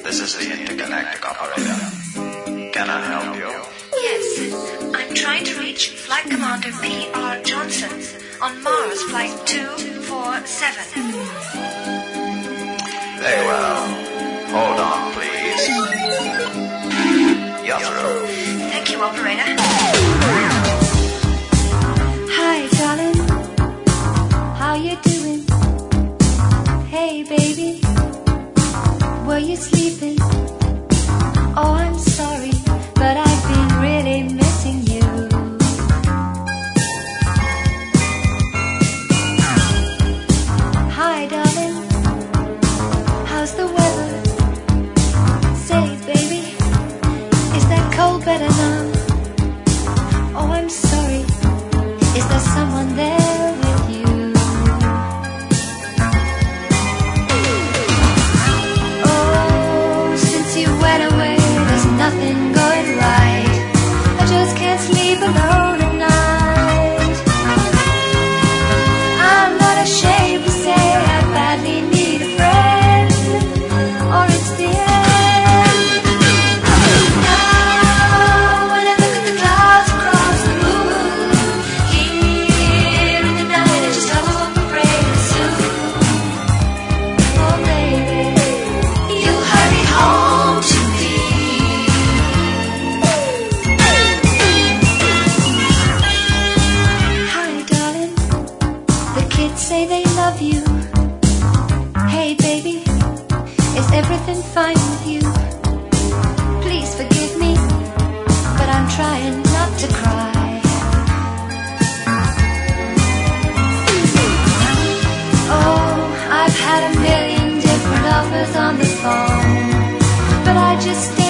This is the intergalactic operator. Can I help you? Yes, I'm trying to reach Flight Commander P.R. Johnson on Mars Flight 247. Very well. Hold on, please. You're through. Thank you, operator. Hi, darling. How you doing? Hey, baby. Were you sleeping? Oh, I'm sorry, but I've been really missing you. Hi, darling. How's the weather? Say, baby, is that cold better now? Oh, I'm sorry. Is there someone there with you? Oh, since you went away, there's nothing going right. I just can't sleep alone at night. I'm not ashamed to say I badly need a friend, or it's the end. Now, when I look at the clouds across the moon, here in the night, I just hope and pray that soon, oh baby, you hurry home to me. Hi, darling. The kids say they love you. Hey, baby, is everything fine with you? Please forgive me, but I'm trying not to cry. Oh, I've had a million different offers on the phone, but I just